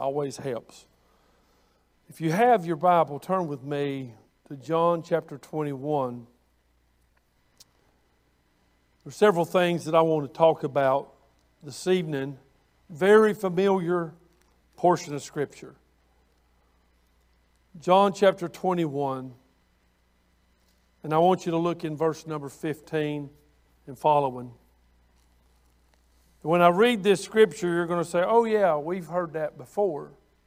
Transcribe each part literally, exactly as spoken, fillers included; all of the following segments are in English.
always helps. If you have your Bible, turn with me to John chapter twenty-one. There are several things that I want to talk about this evening. Very familiar portion of Scripture. John chapter twenty-one. And I want you to look in verse number fifteen and following. When I read this Scripture, you're going to say, oh yeah, we've heard that before.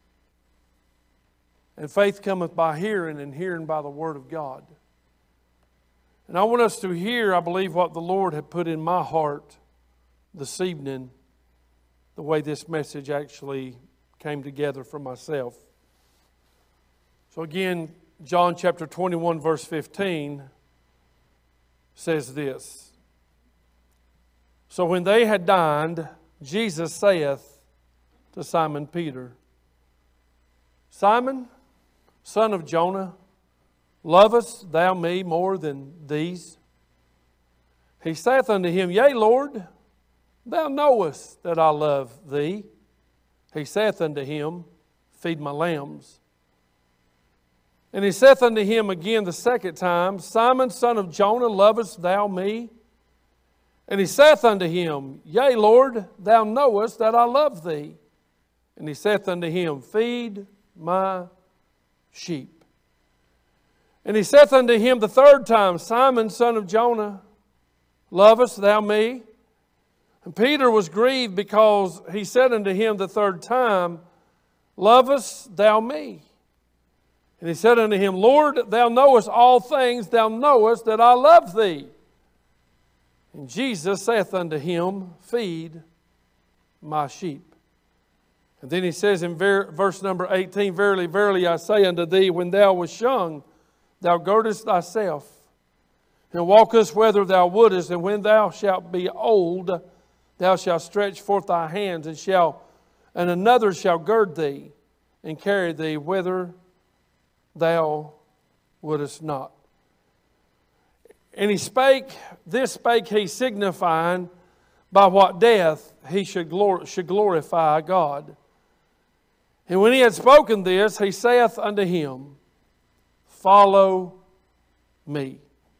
And faith cometh by hearing, and hearing by the Word of God. And I want us to hear, I believe, what the Lord had put in my heart this evening, the way this message actually came together for myself. So again, John chapter twenty-one, verse fifteen says this. So when they had dined, Jesus saith to Simon Peter, Simon, son of Jonah, lovest thou me more than these? He saith unto him, Yea, Lord, thou knowest that I love thee. He saith unto him, Feed my lambs. And he saith unto him again the second time, Simon, son of Jonah, lovest thou me? And he saith unto him, Yea, Lord, thou knowest that I love thee. And he saith unto him, Feed my sheep. And he saith unto him the third time, Simon, son of Jonah, lovest thou me? And Peter was grieved because he said unto him the third time, Lovest thou me? And he said unto him, Lord, thou knowest all things, thou knowest that I love thee. And Jesus saith unto him, Feed my sheep. And then he says in ver- verse number eighteen, Verily, verily, I say unto thee, when thou wast young, thou girdest thyself, and walkest whither thou wouldest, and when thou shalt be old, thou shalt stretch forth thy hands, and shall, and another shall gird thee, and carry thee whither thou wouldest not. And he spake, this spake he signifying by what death he should, glor- should glorify God. And when he had spoken this, he saith unto him, Follow me.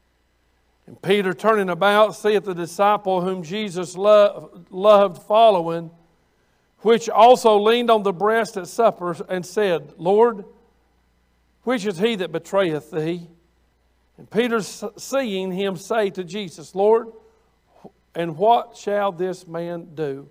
And Peter, turning about, seeth the disciple whom Jesus lo- loved following, which also leaned on the breast at supper, and said, Lord, which is he that betrayeth thee? And Peter, seeing him, say to Jesus, Lord, and what shall this man do?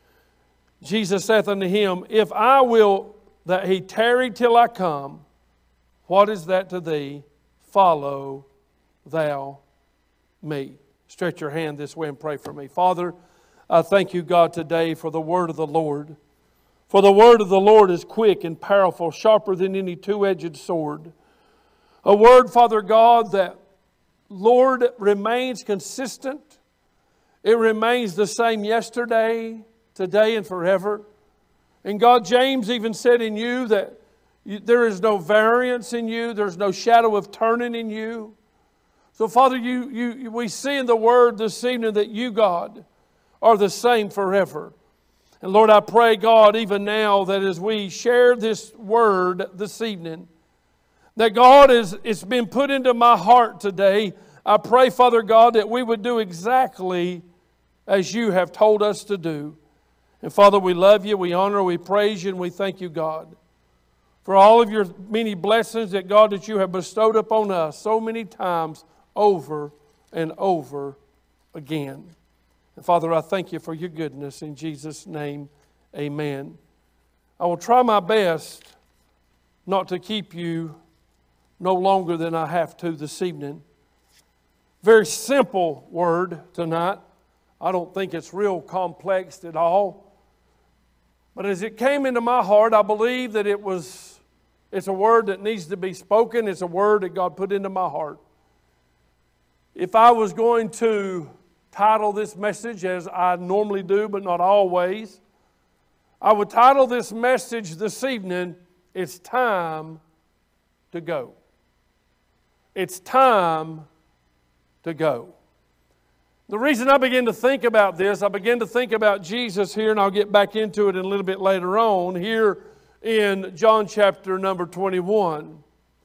Jesus saith unto him, If I will that he tarry till I come, what is that to thee? Follow thou me. Stretch your hand this way and pray for me. Father, I thank you, God, today for the word of the Lord. For the word of the Lord is quick and powerful, sharper than any two-edged sword. A word, Father God, that, Lord, remains consistent. It remains the same yesterday, today, and forever. And God, James even said in you that you, there is no variance in you. There's no shadow of turning in you. So, Father, you, you, we see in the Word this evening that you, God, are the same forever. And Lord, I pray, God, even now that as we share this Word this evening, that God, is, it's been put into my heart today. I pray, Father God, that we would do exactly as you have told us to do. And Father, we love you, we honor, we praise you, and we thank you, God, for all of your many blessings that, God, that you have bestowed upon us so many times over and over again. And Father, I thank you for your goodness. In Jesus' name, amen. I will try my best not to keep you no longer than I have to this evening. Very simple word tonight. I don't think it's real complex at all. But as it came into my heart, I believe that it was, it's a word that needs to be spoken. It's a word that God put into my heart. If I was going to title this message, as I normally do, but not always, I would title this message this evening, It's Time to Go. It's time to go. The reason I began to think about this, I began to think about Jesus here, and I'll get back into it in a little bit later on, here in John chapter number twenty-one.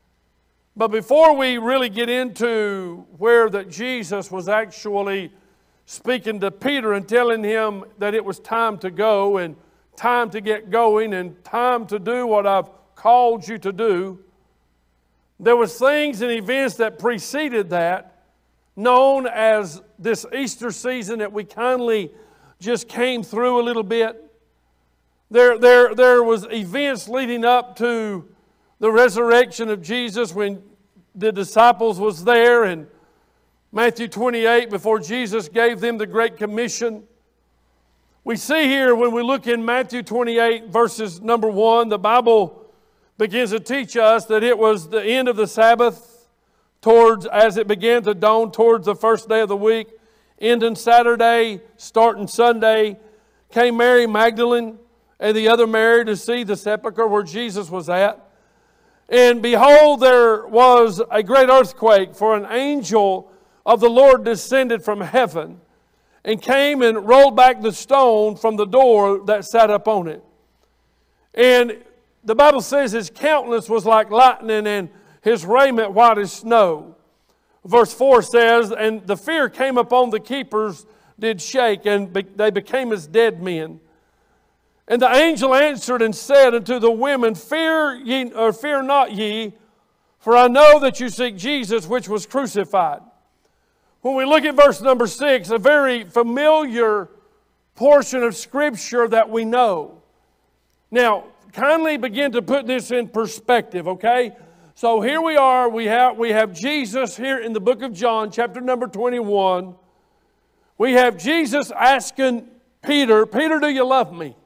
But before we really get into where that Jesus was actually speaking to Peter and telling him that it was time to go and time to get going and time to do what I've called you to do, there was things and events that preceded that, known as this Easter season that we kindly just came through a little bit. There, there, there was events leading up to the resurrection of Jesus when the disciples was there, and Matthew twenty-eight, before Jesus gave them the Great Commission. We see here when we look in Matthew twenty-eight, verses number one, the Bible begins to teach us that it was the end of the Sabbath, towards as it began to dawn towards the first day of the week, ending Saturday, starting Sunday, came Mary Magdalene and the other Mary to see the sepulchre where Jesus was at. And behold, there was a great earthquake, for an angel of the Lord descended from heaven and came and rolled back the stone from the door that sat upon it. And the Bible says his countenance was like lightning and his raiment white as snow. Verse four says, and the fear came upon the keepers, did shake, and be, they became as dead men. And the angel answered and said unto the women, Fear ye, or fear not ye, for I know that you seek Jesus, which was crucified. When we look at verse number six, a very familiar portion of Scripture that we know. Now, kindly begin to put this in perspective, okay? So here we are, we have, we have Jesus here in the book of John, chapter number twenty-one. We have Jesus asking Peter, Peter, do you love me?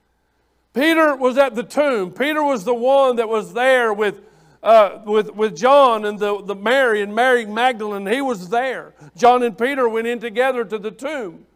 Peter was at the tomb. Peter was the one that was there with, uh, with, with John and the, the Mary and Mary Magdalene. He was there. John and Peter went in together to the tomb.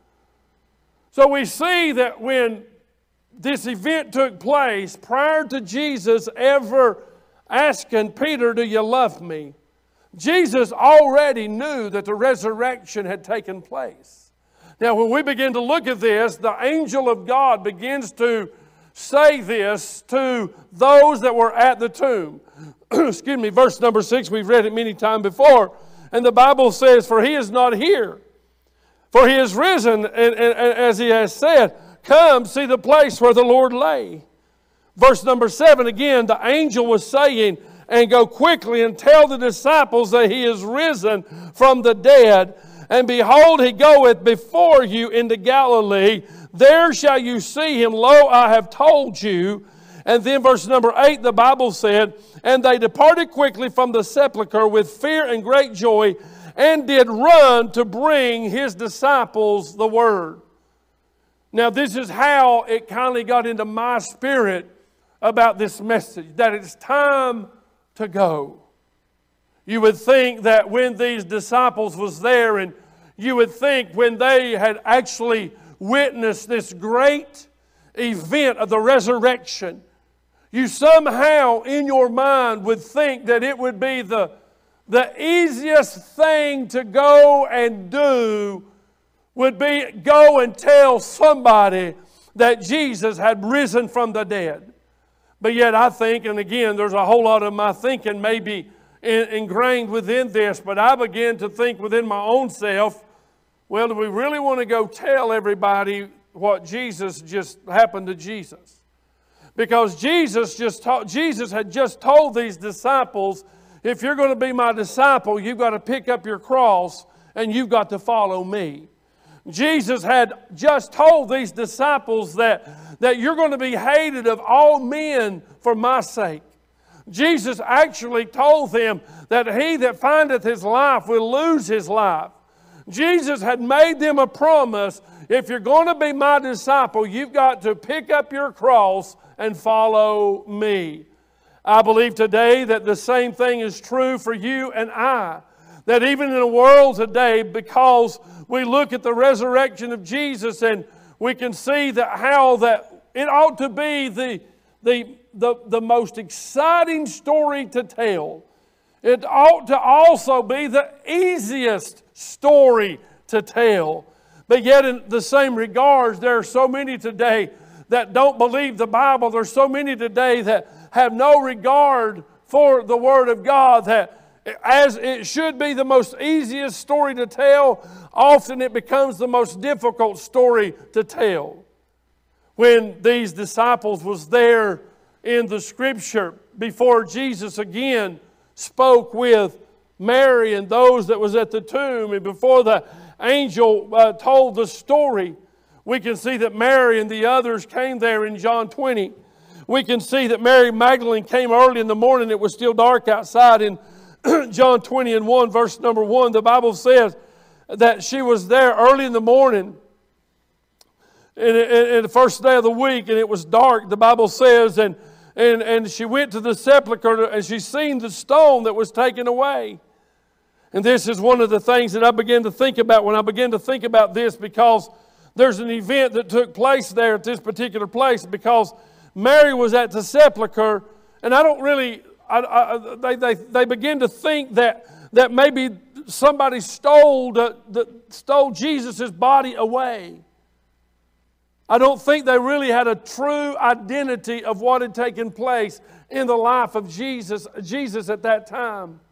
So we see that when this event took place, prior to Jesus ever asking Peter, do you love me? Jesus already knew that the resurrection had taken place. Now when we begin to look at this, the angel of God begins to say this to those that were at the tomb. Excuse me, verse number six, we've read it many times before. And the Bible says, for he is not here, for he is risen, and, and, and as he has said, come, see the place where the Lord lay. Verse number seven, again, the angel was saying, and go quickly and tell the disciples that he is risen from the dead. And behold, he goeth before you into Galilee. There shall you see him. Lo, I have told you. And then verse number eight, the Bible said, and they departed quickly from the sepulchre with fear and great joy, and did run to bring his disciples the word. Now this is how it kindly got into my spirit about this message, that it's time to go. You would think that when these disciples was there, and you would think when they had actually witnessed this great event of the resurrection, you somehow in your mind would think that it would be the, the easiest thing to go and do would be go and tell somebody that Jesus had risen from the dead. But yet I think, and again, there's a whole lot of my thinking maybe in, ingrained within this, but I began to think within my own self, well, do we really want to go tell everybody what Jesus just happened to Jesus? Because Jesus just taught, Jesus had just told these disciples, if you're going to be my disciple, you've got to pick up your cross and you've got to follow me. Jesus had just told these disciples that, that you're going to be hated of all men for my sake. Jesus actually told them that he that findeth his life will lose his life. Jesus had made them a promise, if you're going to be my disciple, you've got to pick up your cross and follow me. I believe today that the same thing is true for you and I. That even in the world today, because we look at the resurrection of Jesus and we can see that how that it ought to be the, the, the, the most exciting story to tell. It ought to also be the easiest story to tell. But yet in the same regards, there are so many today that don't believe the Bible. There's so many today that have no regard for the Word of God, that as it should be the most easiest story to tell, often it becomes the most difficult story to tell. When these disciples was there in the Scripture before Jesus again spoke with Mary and those that was at the tomb, and before the angel uh, told the story, we can see that Mary and the others came there in John twenty. We can see that Mary Magdalene came early in the morning. It was still dark outside. In John twenty and one, verse number one, the Bible says that she was there early in the morning in, in, in the first day of the week, and it was dark, the Bible says, and, and, and she went to the sepulchre, and she seen the stone that was taken away. And this is one of the things that I began to think about when I began to think about this, because there's an event that took place there at this particular place, because Mary was at the sepulchre, and I don't really, I, I, they, they, they begin to think that, that maybe somebody stole, the, the, stole Jesus' body away. I don't think they really had a true identity of what had taken place in the life of Jesus, Jesus at that time.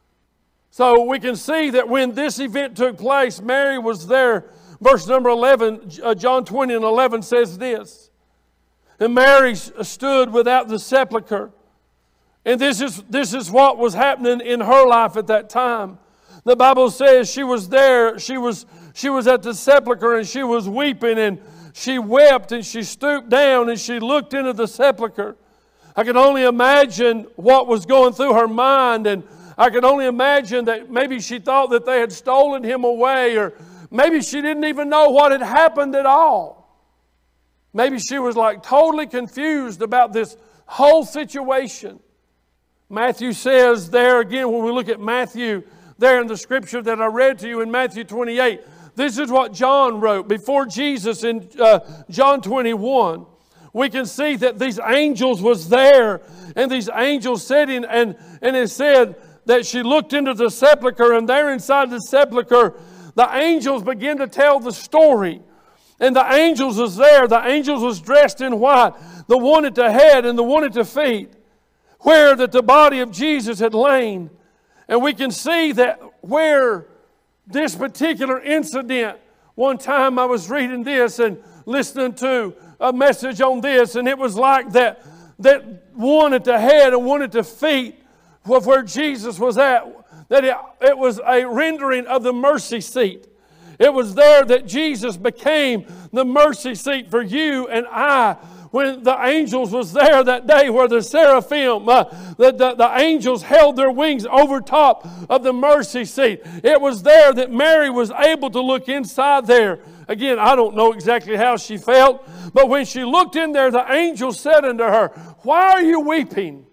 So we can see that when this event took place, Mary was there. Verse number eleven, uh, John twenty and eleven says this. And Mary stood without the sepulchre. And this is, this is what was happening in her life at that time. The Bible says she was there, she was, she was at the sepulchre, and she was weeping, and she wept, and she stooped down, and she looked into the sepulchre. I can only imagine what was going through her mind, and I can only imagine that maybe she thought that they had stolen him away, or maybe she didn't even know what had happened at all. Maybe she was like totally confused about this whole situation. Matthew says there again, when we look at Matthew there in the scripture that I read to you in Matthew twenty-eight, this is what John wrote before Jesus in uh, John twenty-one. We can see that these angels was there, and these angels said, in, and, and it said that she looked into the sepulchre, and there inside the sepulchre, the angels began to tell the story. And the angels was there. The angels was dressed in white. The one at the head and the one at the feet, where that the body of Jesus had lain. And we can see that where this particular incident, one time I was reading this and listening to a message on this, and it was like that, that one at the head and one at the feet of where Jesus was at, that it, it was a rendering of the mercy seat. It was there that Jesus became the mercy seat for you and I. When the angels was there that day, where the seraphim, uh, the, the, the angels held their wings over top of the mercy seat. It was there that Mary was able to look inside there. Again, I don't know exactly how she felt, but when she looked in there, the angel said unto her, "Why are you weeping?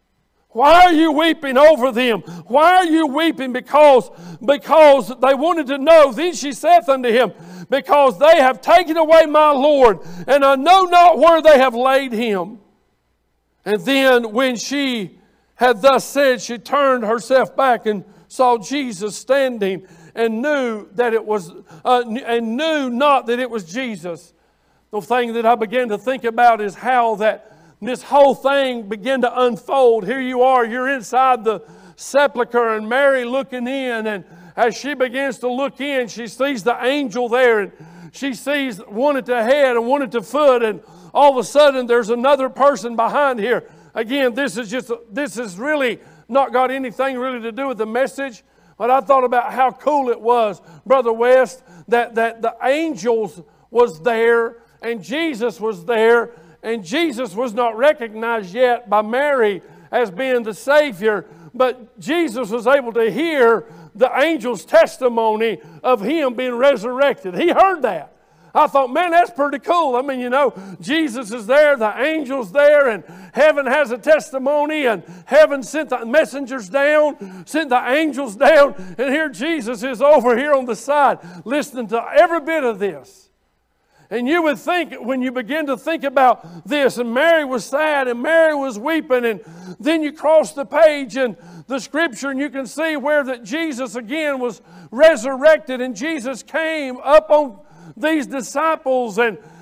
Why are you weeping over them? Why are you weeping?" Because, because they wanted to know. Then she saith unto him, "Because they have taken away my Lord, and I know not where they have laid him." And then when she had thus said, she turned herself back and saw Jesus standing, and knew that it was, uh, and knew not that it was Jesus. The thing that I began to think about is how that this whole thing began to unfold. Here you are, you're inside the sepulchre, and Mary looking in, and as she begins to look in, she sees the angel there, and she sees one at the head and one at the foot, and all of a sudden there's another person behind here. Again, this is just, this is really not got anything really to do with the message, but I thought about how cool it was, Brother West, that, that the angels was there, and Jesus was there, and Jesus was not recognized yet by Mary as being the Savior, but Jesus was able to hear the angel's testimony of him being resurrected. He heard that. I thought, man, that's pretty cool. I mean, you know, Jesus is there, the angel's there, and heaven has a testimony, and heaven sent the messengers down, sent the angels down, and here Jesus is over here on the side listening to every bit of this. And you would think, when you begin to think about this, and Mary was sad, and Mary was weeping, and then you cross the page in the scripture, and you can see where that Jesus again was resurrected, and Jesus came up on these disciples, and,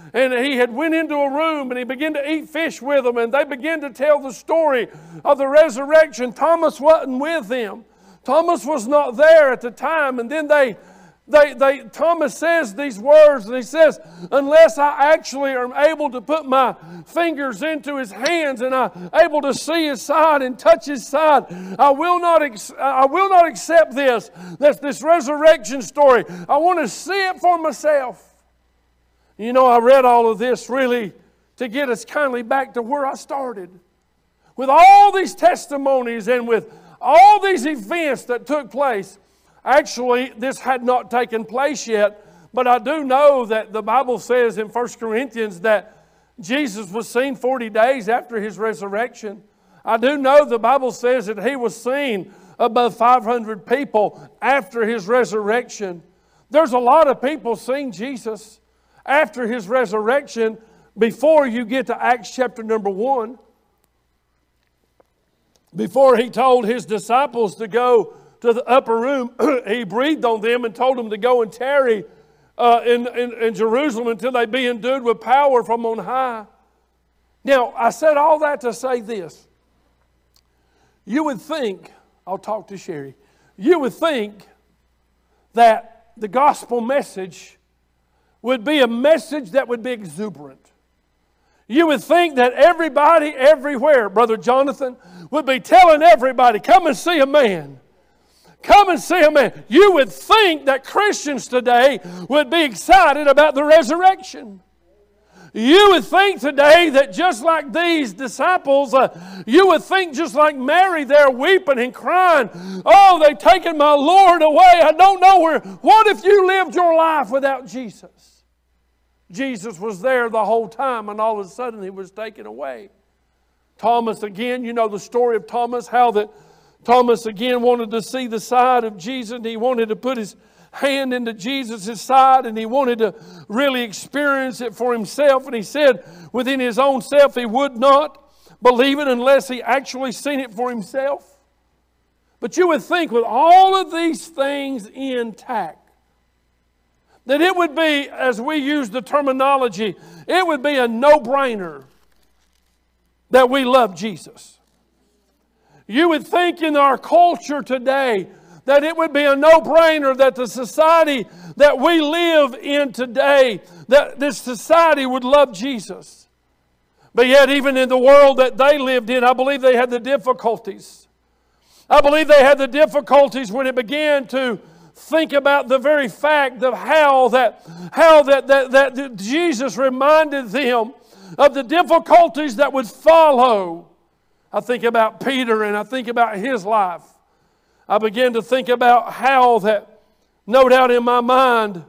and he had went into a room and he began to eat fish with them, and they began to tell the story of the resurrection. Thomas wasn't with them. Thomas was not there at the time. And then they, they, they, Thomas says these words, and he says, unless I actually am able to put my fingers into his hands and I'm able to see his side and touch his side, I will not, I will not accept this. That's this resurrection story. I want to see it for myself. You know, I read all of this really to get us kindly back to where I started. With all these testimonies and with all these events that took place. Actually, this had not taken place yet, but I do know that the Bible says in First Corinthians that Jesus was seen forty days after His resurrection. I do know the Bible says that He was seen above five hundred people after His resurrection. There's a lot of people seeing Jesus after His resurrection before you get to Acts chapter number one. Before He told His disciples to go to the upper room, He breathed on them and told them to go and tarry uh, in, in, in Jerusalem until they be endued with power from on high. Now, I said all that to say this. You would think, I'll talk to Sherry, you would think that the gospel message would be a message that would be exuberant. You would think that everybody everywhere, Brother Jonathan, would be telling everybody, come and see a man. Come and see a man. You would think that Christians today would be excited about the resurrection. You would think today that just like these disciples, uh, you would think just like Mary there weeping and crying, oh, they've taken my Lord away. I don't know where. What if you lived your life without Jesus? Jesus was there the whole time, and all of a sudden He was taken away. Thomas, again, you know the story of Thomas, how that Thomas again wanted to see the side of Jesus, and he wanted to put his hand into Jesus' side, and he wanted to really experience it for himself. And he said within his own self he would not believe it unless he actually seen it for himself. But you would think with all of these things intact, that it would be, as we use the terminology, it would be a no-brainer that we love Jesus. You would think in our culture today that it would be a no-brainer that the society that we live in today, that this society would love Jesus. But yet even in the world that they lived in, I believe they had the difficulties. I believe they had the difficulties when it began to think about the very fact of how that, how that, that, that Jesus reminded them of the difficulties that would follow. I think about Peter and I think about his life. I began to think about how that, no doubt in my mind,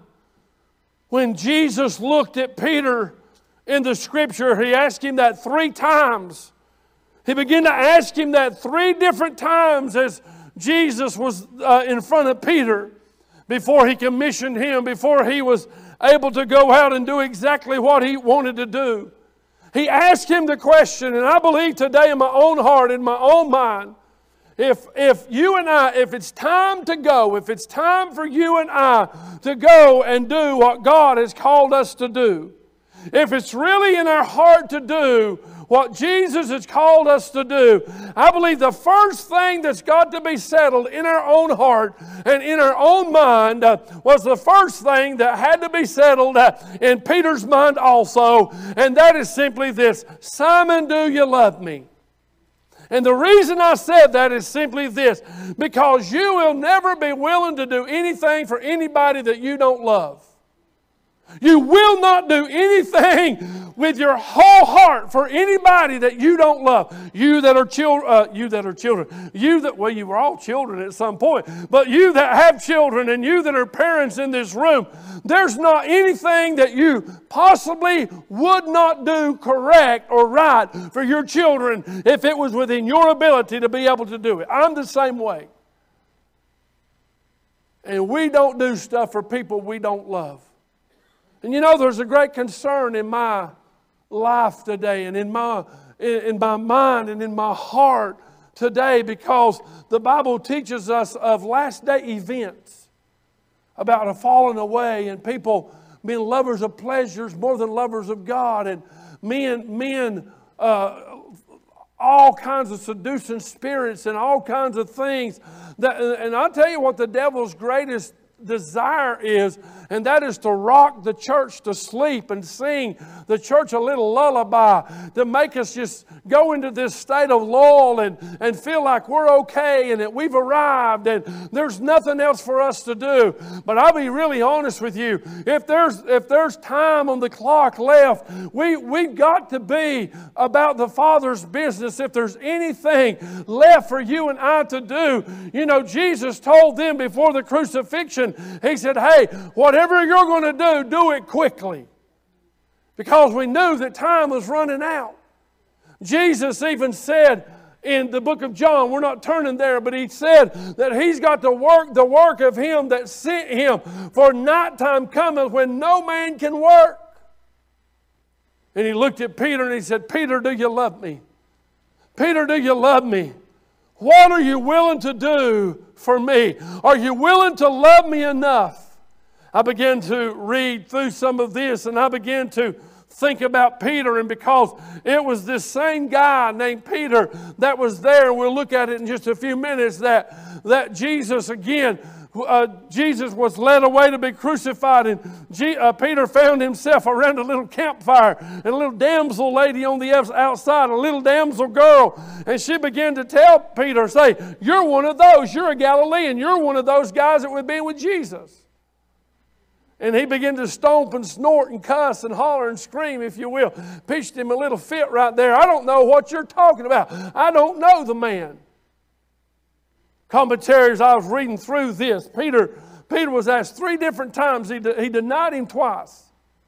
when Jesus looked at Peter in the Scripture, He asked him that three times. He began to ask him that three different times as Jesus was uh, in front of Peter before He commissioned him, before he was able to go out and do exactly what he wanted to do. He asked him the question, and I believe today in my own heart, in my own mind, if, if you and I, if it's time to go, if it's time for you and I to go and do what God has called us to do, if it's really in our heart to do what Jesus has called us to do, I believe the first thing that's got to be settled in our own heart and in our own mind uh, was the first thing that had to be settled uh, in Peter's mind also, and that is simply this: Simon, do you love me? And the reason I said that is simply this: because you will never be willing to do anything for anybody that you don't love. You will not do anything with your whole heart for anybody that you don't love. You that are children, uh, you that are children, you that, well, you were all children at some point, but you that have children and you that are parents in this room, there's not anything that you possibly would not do correct or right for your children if it was within your ability to be able to do it. I'm the same way. And we don't do stuff for people we don't love. And you know, there's a great concern in my life today and in my, in my mind and in my heart today, because the Bible teaches us of last day events about a falling away and people being lovers of pleasures more than lovers of God, and men, men, uh, all kinds of seducing spirits and all kinds of things. That, and I'll tell you what the devil's greatest desire is, and that is to rock the church to sleep and sing the church a little lullaby to make us just go into this state of lull and, and feel like we're okay and that we've arrived and there's nothing else for us to do. But I'll be really honest with you. If there's if there's time on the clock left, we, we've got to be about the Father's business. If there's anything left for you and I to do, you know, Jesus told them before the crucifixion, He said, hey, whatever you're going to do, do it quickly. Because we knew that time was running out. Jesus even said in the book of John, we're not turning there, but He said that He's got to work the work of Him that sent Him, for nighttime cometh when no man can work. And He looked at Peter and He said, Peter, do you love me? Peter, do you love me? What are you willing to do for me? Are you willing to love me enough? I began to read through some of this, and I began to think about Peter, and because it was this same guy named Peter that was there, and we'll look at it in just a few minutes, that, that Jesus again, Uh, Jesus was led away to be crucified, and G, uh, Peter found himself around a little campfire, and a little damsel lady on the outside, a little damsel girl, and she began to tell Peter, say, you're one of those, you're a Galilean, you're one of those guys that would be with Jesus. And he began to stomp and snort and cuss and holler and scream, if you will. Pitched him a little fit right there. I don't know what you're talking about. I don't know the man. Commentaries, I was reading through this. Peter, Peter was asked three different times. He, de, he denied Him twice.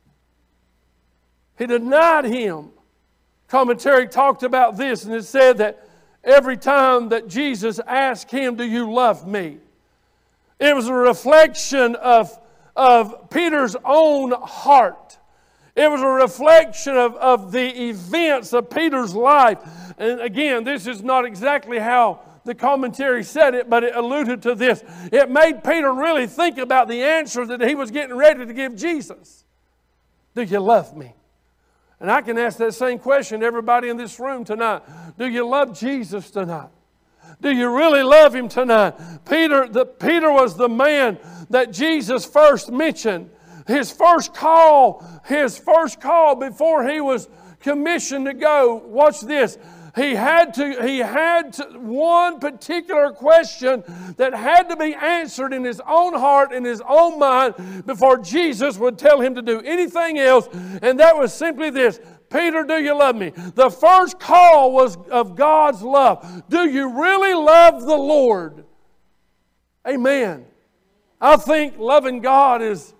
He denied Him. Commentary talked about this, and it said that every time that Jesus asked him, do you love me? It was a reflection of, of Peter's own heart. It was a reflection of, of the events of Peter's life. And again, this is not exactly how the commentary said it, but it alluded to this. It made Peter really think about the answer that he was getting ready to give Jesus. Do you love me? And I can ask that same question to everybody in this room tonight. Do you love Jesus tonight? Do you really love Him tonight? Peter, the, Peter was the man that Jesus first mentioned. His first call, his first call before he was commissioned to go. Watch this. He had to, he had to, one particular question that had to be answered in his own heart, in his own mind, before Jesus would tell him to do anything else. And that was simply this: Peter, do you love me? The first call was of God's love. Do you really love the Lord? Amen. I think loving God is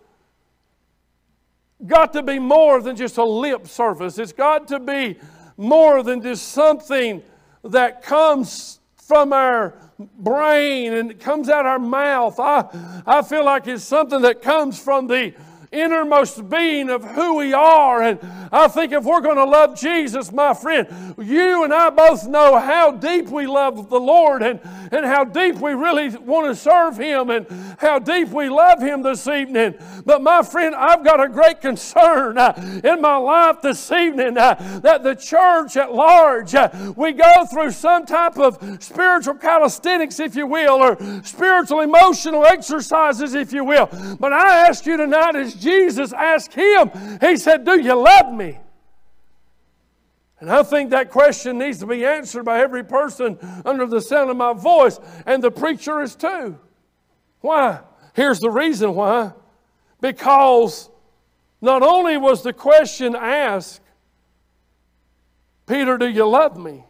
got to be more than just a lip service. It's got to be more than just something that comes from our brain and comes out our mouth. I, I feel like it's something that comes from the innermost being of who we are. And I think if we're going to love Jesus, my friend, you and I both know how deep we love the Lord, and, and how deep we really want to serve Him, and how deep we love Him this evening. But my friend, I've got a great concern uh, in my life this evening uh, that the church at large, uh, we go through some type of spiritual calisthenics, if you will, or spiritual emotional exercises, if you will. But I ask you tonight, as Jesus asked him, He said, do you love me? And I think that question needs to be answered by every person under the sound of my voice, and the preacher is too. Why? Here's the reason why. Because not only was the question asked, Peter, do you love me?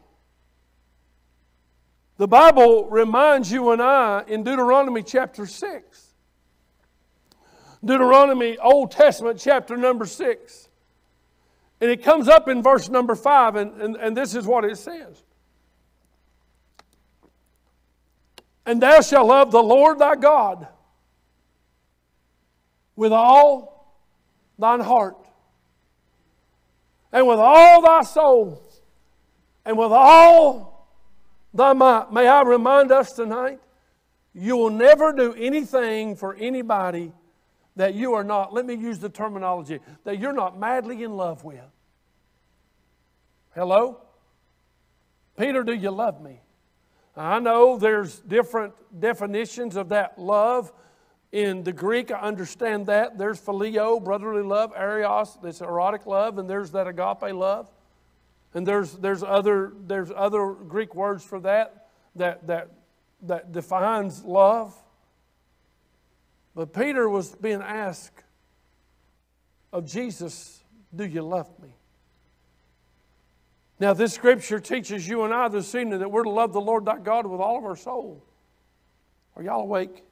The Bible reminds you and I in Deuteronomy chapter six. Deuteronomy, Old Testament, chapter number six. And it comes up in verse number five, and, and, and this is what it says. And thou shalt love the Lord thy God with all thine heart, and with all thy soul, and with all thy might. May I remind us tonight, you will never do anything for anybody that you are not, let me use the terminology, that you're not madly in love with. Hello? Peter, do you love me? I know there's different definitions of that love. In the Greek, I understand that. There's phileo, brotherly love, arios, that's erotic love, and there's that agape love. And there's there's other there's other Greek words for that that that that defines love. But Peter was being asked of Jesus, do you love me? Now, this scripture teaches you and I this evening that we're to love the Lord thy God with all of our soul. Are y'all awake?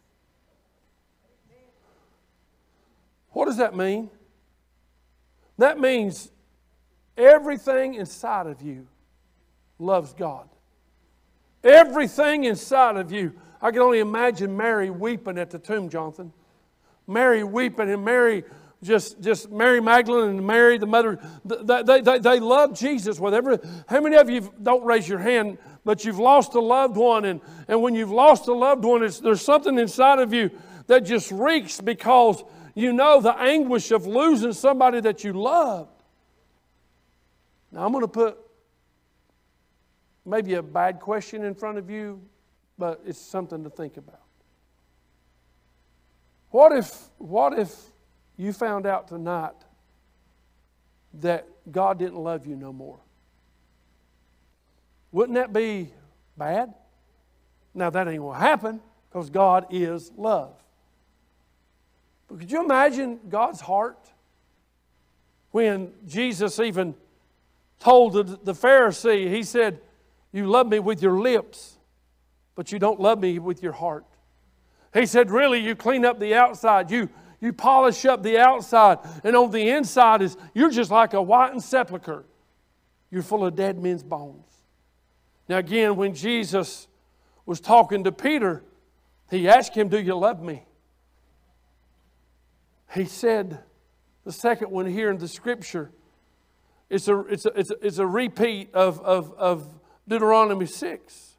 What does that mean? That means everything inside of you loves God. Everything inside of you. I can only imagine Mary weeping at the tomb, Jonathan. Mary weeping, and Mary Just, just Mary Magdalene and Mary, the mother, they, they, they, they love Jesus with every. How many of you, don't raise your hand, but you've lost a loved one, and, and when you've lost a loved one, it's, there's something inside of you that just reeks because you know the anguish of losing somebody that you loved. Now, I'm going to put maybe a bad question in front of you, but it's something to think about. What if, what if you found out tonight that God didn't love you no more? Wouldn't that be bad? Now, that ain't going to happen because God is love. But could you imagine God's heart when Jesus even told the, the Pharisee, he said, you love me with your lips, but you don't love me with your heart. He said, really, you clean up the outside. You You polish up the outside, and on the inside is you're just like a whitened sepulcher. You're full of dead men's bones. Now again, when Jesus was talking to Peter, he asked him, do you love me? He said, the second one here in the scripture, it's a, it's a, it's a, it's a repeat of, of, of Deuteronomy six.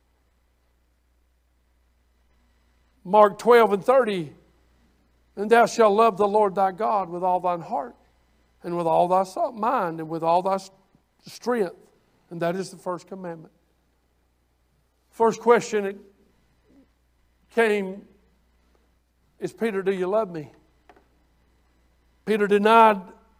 Mark twelve and thirty. And thou shalt love the Lord thy God with all thine heart, and with all thy soul, mind, and with all thy strength. And that is the first commandment. First question that came is, Peter, do you love me? Peter denied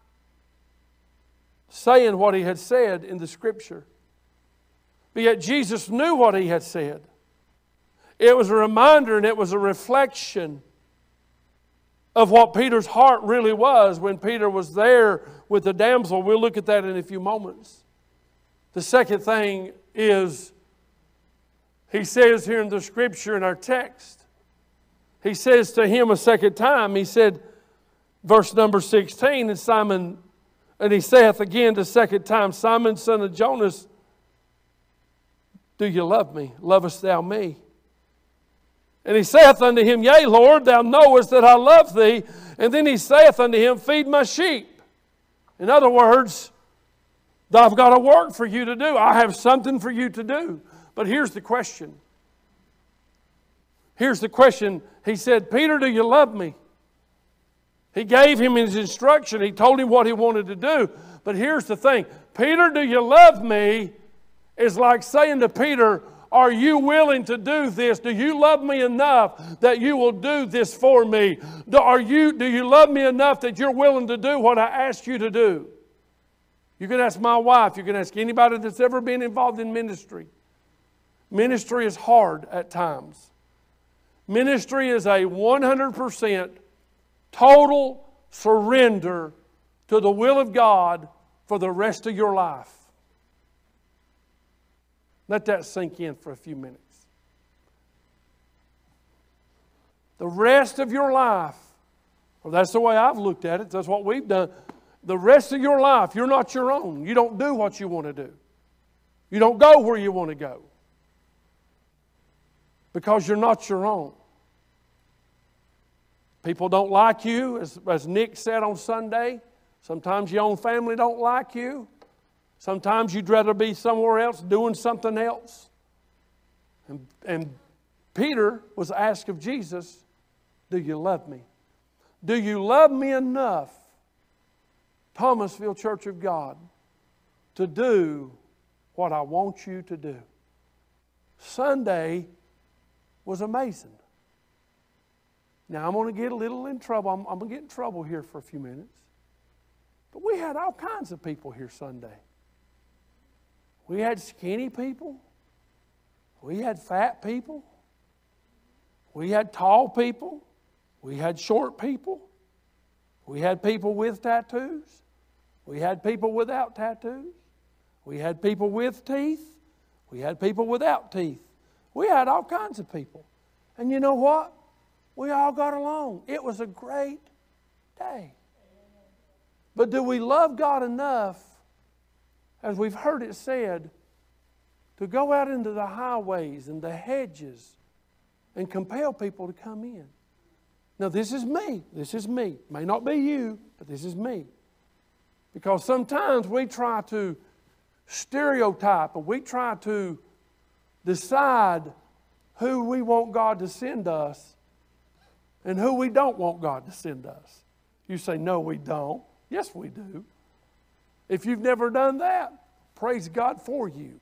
saying what he had said in the scripture. But yet Jesus knew what he had said. It was a reminder and it was a reflection of what Peter's heart really was when Peter was there with the damsel. We'll look at that in a few moments. The second thing is, he says here in the scripture in our text, he says to him a second time, he said, verse number sixteen, and Simon, and he saith again the second time, Simon, son of Jonas, do you love me? Lovest thou me? And he saith unto him, yea, Lord, thou knowest that I love thee. And then he saith unto him, feed my sheep. In other words, I've got a work for you to do. I have something for you to do. But here's the question. Here's the question. He said, Peter, do you love me? He gave him his instruction. He told him what he wanted to do. But here's the thing. Peter, do you love me? Is like saying to Peter, are you willing to do this? Do you love me enough that you will do this for me? Do, are you, do you love me enough that you're willing to do what I asked you to do? You can ask my wife. You can ask anybody that's ever been involved in ministry. Ministry is hard at times. Ministry is a one hundred percent total surrender to the will of God for the rest of your life. Let that sink in for a few minutes. The rest of your life, well, that's the way I've looked at it. That's what we've done. The rest of your life, you're not your own. You don't do what you want to do. You don't go where you want to go. Because you're not your own. People don't like you, as, as Nick said on Sunday. Sometimes your own family don't like you. Sometimes you'd rather be somewhere else doing something else. And, and Peter was asked of Jesus, do you love me? Do you love me enough, Thomasville Church of God, to do what I want you to do? Sunday was amazing. Now, I'm going to get a little in trouble. I'm, I'm going to get in trouble here for a few minutes. But we had all kinds of people here Sunday. We had skinny people. We had fat people. We had tall people. We had short people. We had people with tattoos. We had people without tattoos. We had people with teeth. We had people without teeth. We had all kinds of people. And you know what? We all got along. It was a great day. But do we love God enough, as we've heard it said, to go out into the highways and the hedges and compel people to come in? Now, this is me. This is me. It may not be you, but this is me. Because sometimes we try to stereotype, or we try to decide who we want God to send us and who we don't want God to send us. You say, no, we don't. Yes, we do. If you've never done that, praise God for you.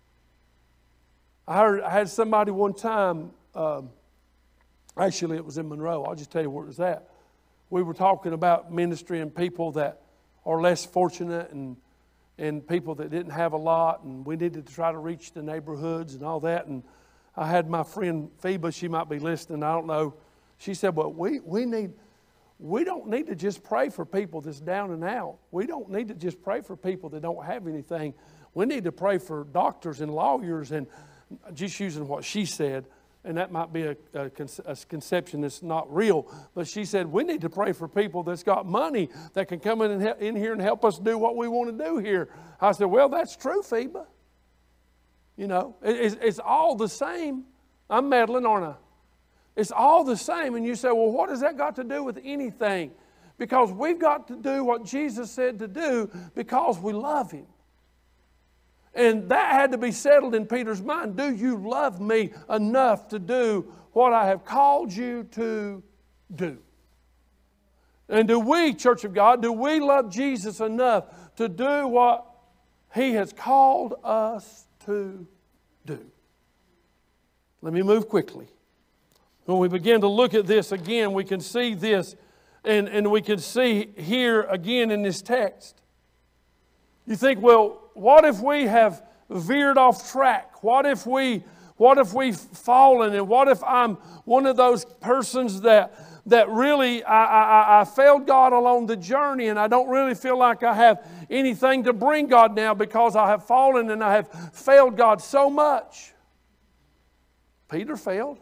I heard I had somebody one time, um, actually it was in Monroe. I'll just tell you where it was at. We were talking about ministry and people that are less fortunate, and and people that didn't have a lot, and we needed to try to reach the neighborhoods and all that. And I had my friend Phoebe, she might be listening, I don't know. She said, well, we, we need, we don't need to just pray for people that's down and out. We don't need to just pray for people that don't have anything. We need to pray for doctors and lawyers, and just using what she said, and that might be a, a, a conception that's not real, but she said, we need to pray for people that's got money that can come in, and he- in here and help us do what we want to do here. I said, well, that's true, Phoebe. You know, it, it's, it's all the same. I'm meddling, aren't I? It's all the same. And you say, well, what has that got to do with anything? Because we've got to do what Jesus said to do because we love Him. And that had to be settled in Peter's mind. Do you love me enough to do what I have called you to do? And do we, Church of God, do we love Jesus enough to do what He has called us to do? Let me move quickly. When we begin to look at this again, we can see this, and, and we can see here again in this text. You think, well, what if we have veered off track? What if we, what if we've fallen? And what if I'm one of those persons that, that really, I, I, I failed God along the journey, and I don't really feel like I have anything to bring God now because I have fallen and I have failed God so much? Peter failed.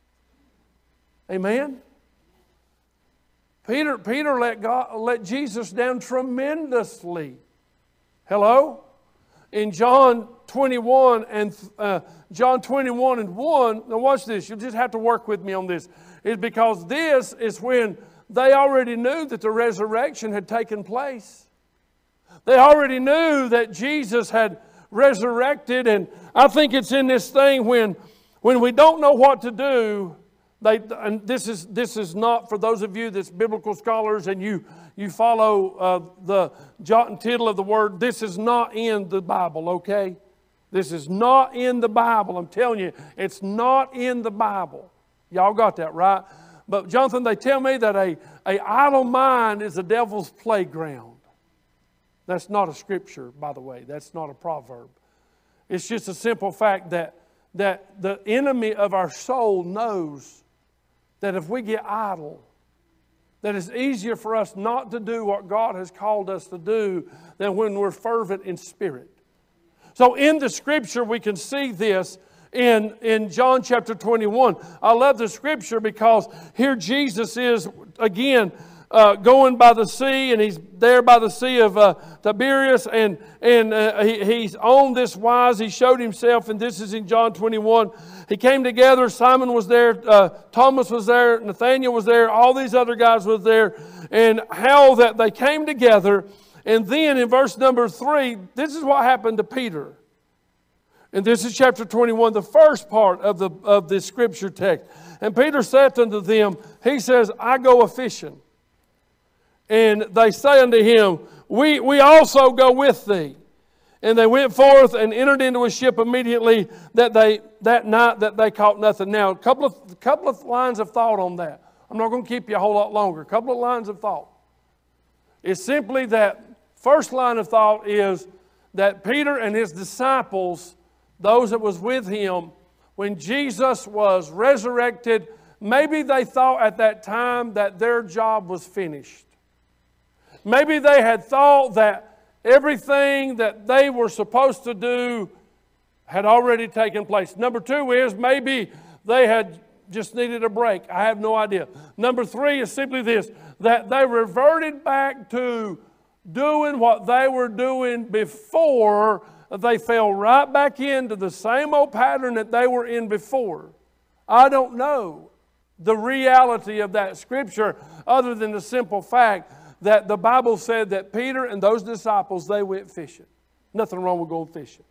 Amen? Peter, Peter let, God, let Jesus down tremendously. Hello? In John twenty-one and uh, John twenty-one and one, now watch this, you'll just have to work with me on this. It's because this is when they already knew that the resurrection had taken place. They already knew that Jesus had resurrected, and I think it's in this thing when, when we don't know what to do. They, and this is this is not for those of you that's biblical scholars and you you follow uh, the jot and tittle of the word. This is not in the Bible, okay? This is not in the Bible. I'm telling you, it's not in the Bible. Y'all got that, right? But Jonathan, they tell me that a, a idle mind is a devil's playground. That's not a scripture, by the way. That's not a proverb. It's just a simple fact that that the enemy of our soul knows that if we get idle, that it's easier for us not to do what God has called us to do than when we're fervent in spirit. So in the Scripture we can see this in, in John chapter twenty-one. I love the Scripture because here Jesus is again uh, going by the sea, and He's there by the Sea of uh, Tiberias, and, and uh, he, He's on this wise. He showed Himself, and this is in John twenty-one. He came together. Simon was there. Uh, Thomas was there. Nathanael was there. All these other guys was there. And how that they came together. And then in verse number three, this is what happened to Peter. And this is chapter twenty-one, the first part of, the, of this scripture text. And Peter said unto them, he says, I go a fishing. And they say unto him, we, we also go with thee. And they went forth and entered into a ship immediately that they that night that they caught nothing. Now, a couple of, couple of lines of thought on that. I'm not going to keep you a whole lot longer. A couple of lines of thought. It's simply that first line of thought is that Peter and his disciples, those that was with him, when Jesus was resurrected, maybe they thought at that time that their job was finished. Maybe they had thought that everything that they were supposed to do had already taken place. Number two is maybe they had just needed a break. I have no idea. Number three is simply this, that they reverted back to doing what they were doing before. They fell right back into the same old pattern that they were in before. I don't know the reality of that scripture other than the simple fact that the Bible said that Peter and those disciples, they went fishing. Nothing wrong with going fishing.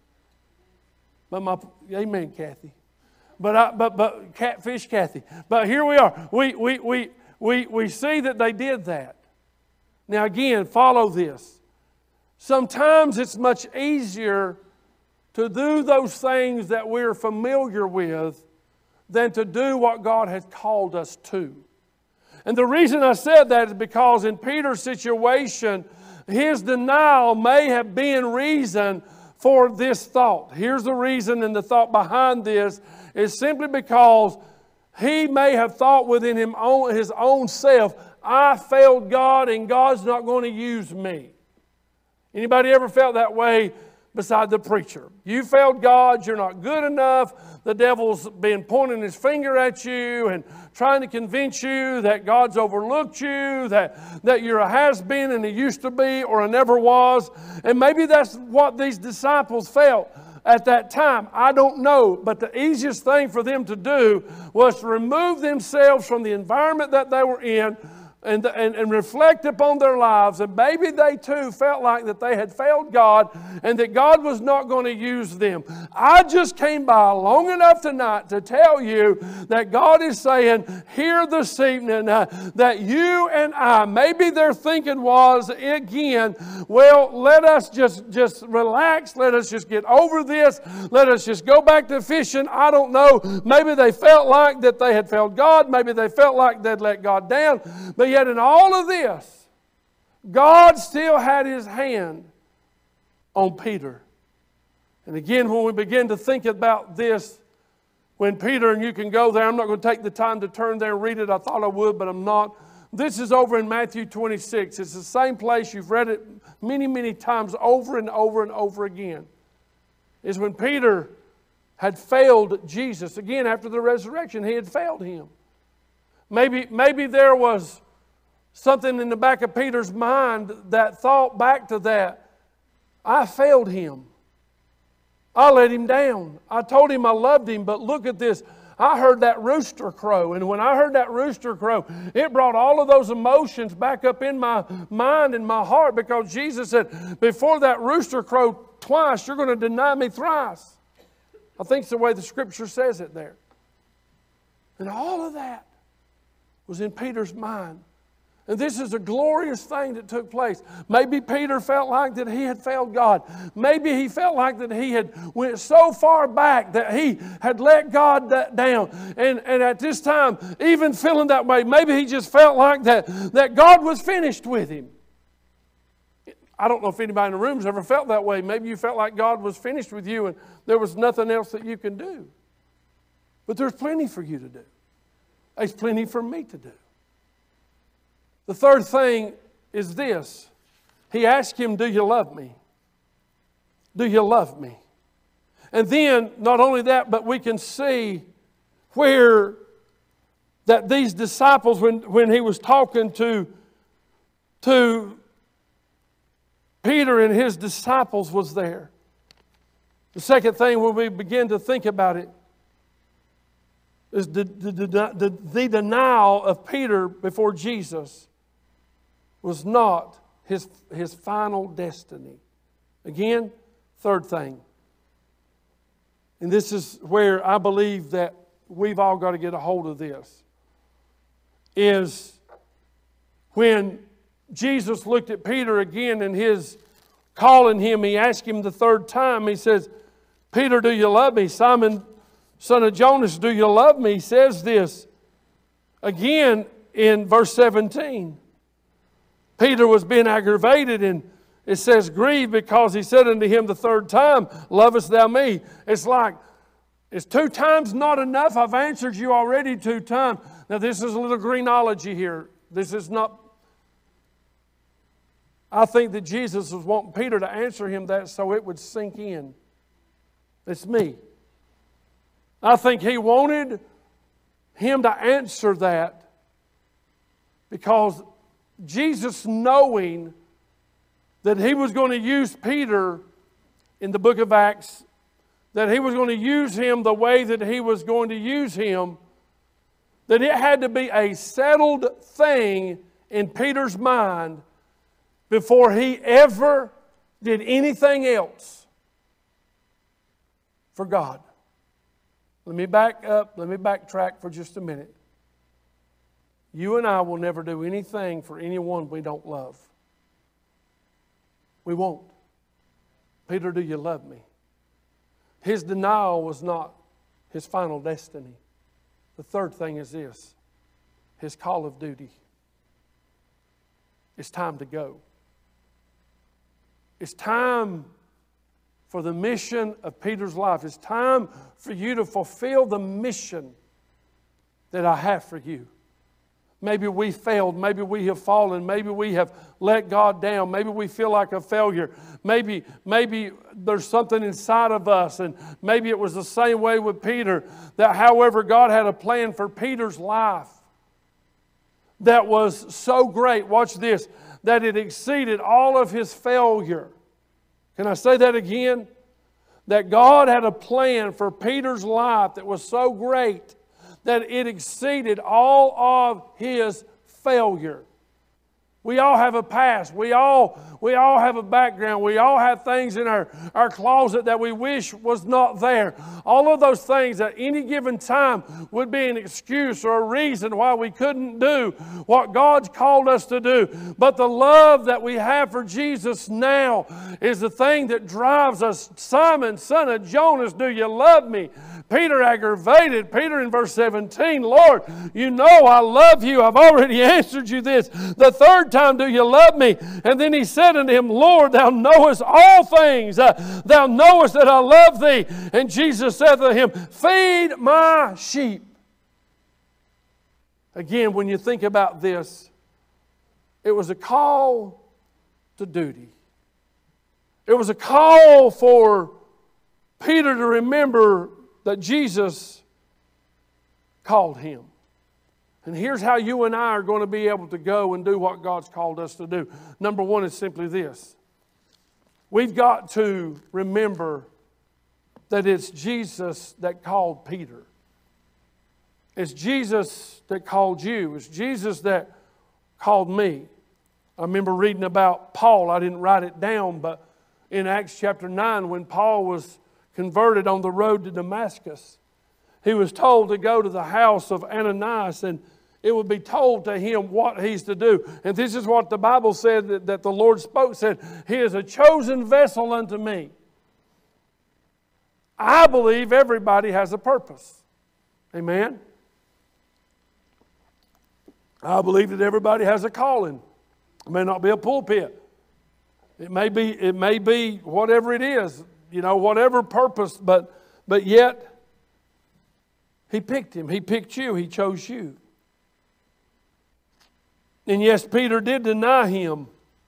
But my, amen, Kathy. But I, but but catfish, Kathy. But here we are. We we we we we see that they did that. Now again, follow this. Sometimes it's much easier to do those things that we're familiar with than to do what God has called us to. And the reason I said that is because in Peter's situation, his denial may have been reason for this thought. Here's the reason and the thought behind this is simply because he may have thought within him own, his own self, I failed God and God's not going to use me. Anybody ever felt that way beside the preacher? You failed God, you're not good enough. The devil's been pointing his finger at you and trying to convince you that God's overlooked you, that, that you're a has-been and a used to be or a never was. And maybe that's what these disciples felt at that time. I don't know. But the easiest thing for them to do was to remove themselves from the environment that they were in And, and, and reflect upon their lives. And maybe they too felt like that they had failed God and that God was not going to use them. I just came by long enough tonight to tell you that God is saying here this evening uh, that you and I, maybe their thinking was again, well, let us just, just relax. Let us just get over this. Let us just go back to fishing. I don't know. Maybe they felt like that they had failed God. Maybe they felt like they'd let God down. But yet in all of this, God still had His hand on Peter. And again, when we begin to think about this, when Peter, and you can go there, I'm not going to take the time to turn there and read it. I thought I would, but I'm not. This is over in Matthew twenty-six. It's the same place. You've read it many, many times over and over and over again. Is when Peter had failed Jesus. Again, after the resurrection, he had failed Him. Maybe, maybe there was something in the back of Peter's mind that thought back to that. I failed Him. I let Him down. I told Him I loved Him, but look at this. I heard that rooster crow, and when I heard that rooster crow, it brought all of those emotions back up in my mind and my heart, because Jesus said, before that rooster crow twice, you're going to deny me thrice. I think it's the way the Scripture says it there. And all of that was in Peter's mind. And this is a glorious thing that took place. Maybe Peter felt like that he had failed God. Maybe he felt like that he had went so far back that he had let God down. And, and at this time, even feeling that way, maybe he just felt like that, that God was finished with him. I don't know if anybody in the room has ever felt that way. Maybe you felt like God was finished with you and there was nothing else that you can do. But there's plenty for you to do. There's plenty for me to do. The third thing is this. He asked him, do you love me? Do you love me? And then, not only that, but we can see where that these disciples, when, when he was talking to, to Peter and his disciples was there. The second thing when we begin to think about it is the, the, the, the denial of Peter before Jesus was not his, his final destiny. Again, third thing. And this is where I believe that we've all got to get a hold of this. Is when Jesus looked at Peter again in his calling him. He asked him the third time. He says, Peter, do you love me? Simon, son of Jonas, do you love me? He says this again in verse seventeen. Peter was being aggravated, and it says, grieved, because he said unto him the third time, lovest thou me? It's like, is two times not enough? I've answered you already two times. Now this is a little greenology here. This is not... I think that Jesus was wanting Peter to answer him that so it would sink in. It's me. I think he wanted him to answer that because Jesus, knowing that he was going to use Peter in the book of Acts, that he was going to use him the way that he was going to use him, that it had to be a settled thing in Peter's mind before he ever did anything else for God. Let me back up, let me backtrack for just a minute. You and I will never do anything for anyone we don't love. We won't. Peter, do you love me? His denial was not his final destiny. The third thing is this, his call of duty. It's time to go. It's time for the mission of Peter's life. It's time for you to fulfill the mission that I have for you. Maybe we failed. Maybe we have fallen. Maybe we have let God down. Maybe we feel like a failure. Maybe, maybe there's something inside of us. And maybe it was the same way with Peter. That however, God had a plan for Peter's life that was so great. Watch this. That it exceeded all of his failure. Can I say that again? That God had a plan for Peter's life that was so great that it exceeded all of his failure. We all have a past. We all, we all have a background. We all have things in our, our closet that we wish was not there. All of those things at any given time would be an excuse or a reason why we couldn't do what God's called us to do. But the love that we have for Jesus now is the thing that drives us. Simon, son of Jonas, do you love me? Peter aggravated. Peter in verse seventeen, Lord, you know I love you. I've already answered you this. The third time, do you love me? And then he said unto him, Lord, thou knowest all things. Uh, thou knowest that I love thee. And Jesus said to him, feed my sheep. Again, when you think about this, it was a call to duty. It was a call for Peter to remember that Jesus called him. And here's how you and I are going to be able to go and do what God's called us to do. Number one is simply this. We've got to remember that it's Jesus that called Peter. It's Jesus that called you. It's Jesus that called me. I remember reading about Paul. I didn't write it down, but in Acts chapter nine, when Paul was converted on the road to Damascus, he was told to go to the house of Ananias, and it would be told to him what he's to do. And this is what the Bible said that, that the Lord spoke, said, he is a chosen vessel unto me. I believe everybody has a purpose. Amen? I believe that everybody has a calling. It may not be a pulpit. It may be, it may be whatever it is, you know, whatever purpose, but, but yet he picked him. He picked you. He chose you. And yes, Peter did deny him.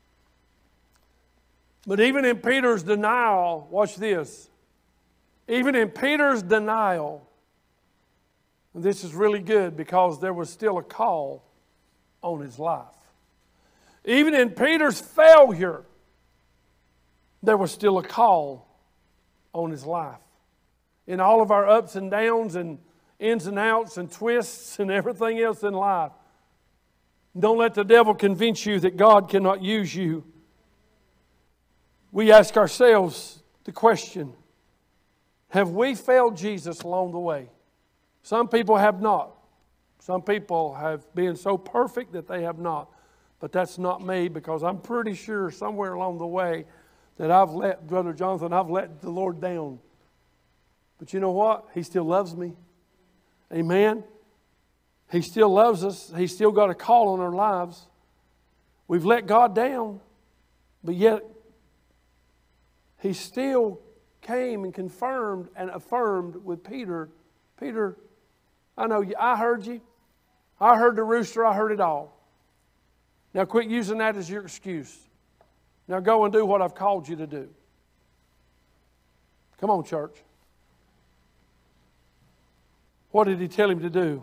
But even in Peter's denial, watch this. Even in Peter's denial, and this is really good because there was still a call on his life. Even in Peter's failure, there was still a call on his life. In all of our ups and downs and ins and outs and twists and everything else in life, don't let the devil convince you that God cannot use you. We ask ourselves the question, have we failed Jesus along the way? Some people have not. Some people have been so perfect that they have not. But that's not me, because I'm pretty sure somewhere along the way that I've let, Brother Jonathan, I've let the Lord down. But you know what? He still loves me. Amen? He still loves us. He's still got a call on our lives. We've let God down, but yet He still came and confirmed and affirmed with Peter. Peter, I know you, I heard you. I heard the rooster. I heard it all. Now quit using that as your excuse. Now go and do what I've called you to do. Come on, church. What did He tell him to do?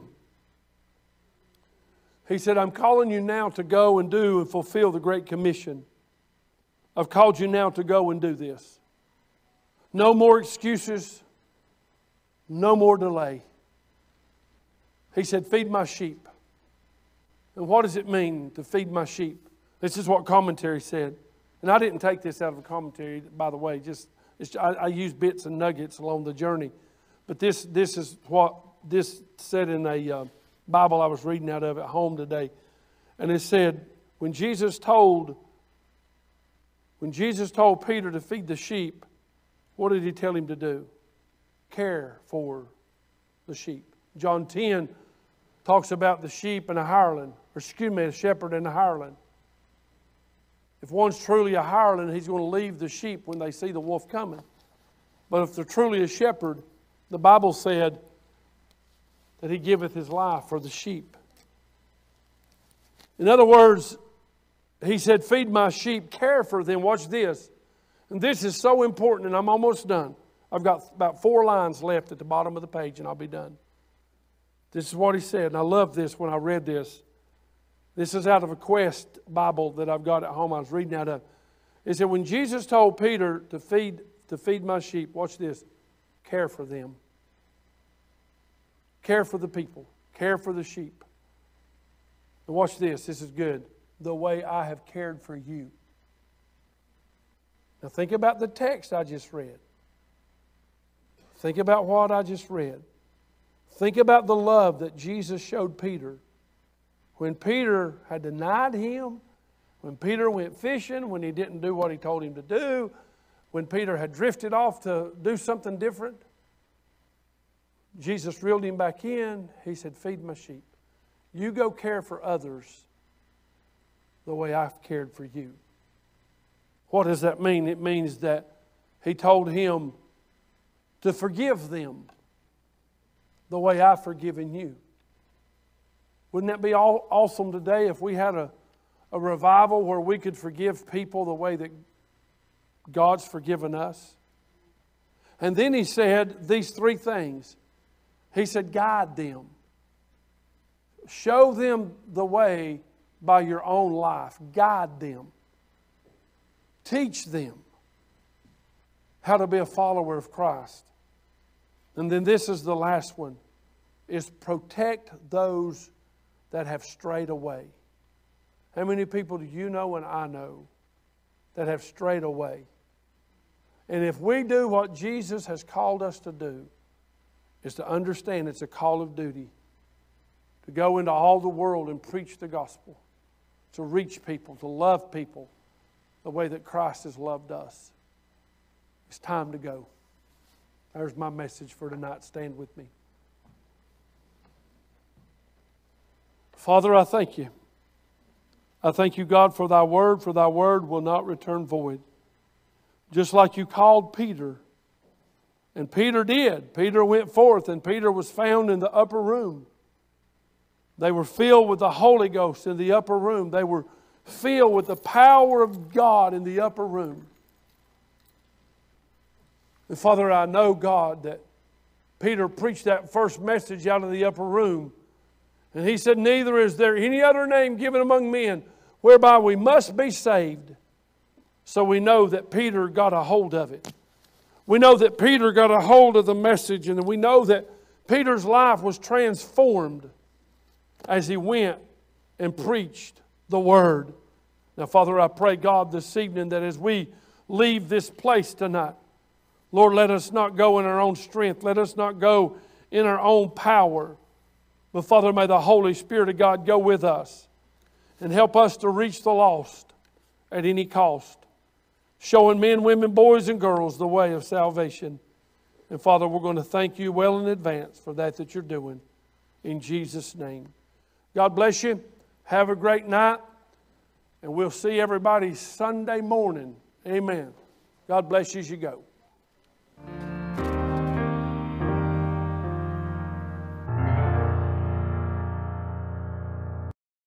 He said, I'm calling you now to go and do and fulfill the Great Commission. I've called you now to go and do this. No more excuses. No more delay. He said, feed my sheep. And what does it mean to feed my sheep? This is what commentary said. And I didn't take this out of a commentary, by the way. Just it's, I, I use bits and nuggets along the journey. But this, this is what this said in a uh, Bible I was reading out of at home today. And it said, when Jesus told, when Jesus told Peter to feed the sheep, what did He tell him to do? Care for the sheep. John ten talks about the sheep and a hireling, or excuse me, a shepherd and a hireling. If one's truly a hireling, he's going to leave the sheep when they see the wolf coming. But if they're truly a shepherd, the Bible said that he giveth his life for the sheep. In other words, he said, feed my sheep, care for them. Watch this. And this is so important, and I'm almost done. I've got about four lines left at the bottom of the page, and I'll be done. This is what he said, and I love this when I read this. This is out of a Quest Bible that I've got at home. I was reading out of. It said, when Jesus told Peter to feed, to feed my sheep, watch this, care for them. Care for the people. Care for the sheep. And watch this. This is good. The way I have cared for you. Now think about the text I just read. Think about what I just read. Think about the love that Jesus showed Peter. When Peter had denied Him, when Peter went fishing, when he didn't do what He told him to do, when Peter had drifted off to do something different, Jesus reeled him back in. He said, feed my sheep. You go care for others the way I've cared for you. What does that mean? It means that He told him to forgive them the way I've forgiven you. Wouldn't that be all awesome today if we had a, a revival where we could forgive people the way that God's forgiven us? And then He said these three things. He said, guide them. Show them the way by your own life. Guide them. Teach them how to be a follower of Christ. And then this is the last one, is protect those that have strayed away. How many people do you know and I know that have strayed away? And if we do what Jesus has called us to do, is to understand it's a call of duty to go into all the world and preach the gospel, to reach people, to love people the way that Christ has loved us. It's time to go. There's my message for tonight. Stand with me. Father, I thank You. I thank You, God, for Thy word, for Thy word will not return void. Just like You called Peter. And Peter did. Peter went forth, and Peter was found in the upper room. They were filled with the Holy Ghost in the upper room. They were filled with the power of God in the upper room. And Father, I know, God, that Peter preached that first message out of the upper room. And he said, neither is there any other name given among men whereby we must be saved. So we know that Peter got a hold of it. We know that Peter got a hold of the message, and we know that Peter's life was transformed as he went and preached the Word. Now, Father, I pray, God, this evening that as we leave this place tonight, Lord, let us not go in our own strength. Let us not go in our own power. But, Father, may the Holy Spirit of God go with us. And help us to reach the lost at any cost, showing men, women, boys, and girls the way of salvation. And Father, we're going to thank you well in advance for that that you're doing. In Jesus' name. God bless you. Have a great night. And we'll see everybody Sunday morning. Amen. God bless you as you go.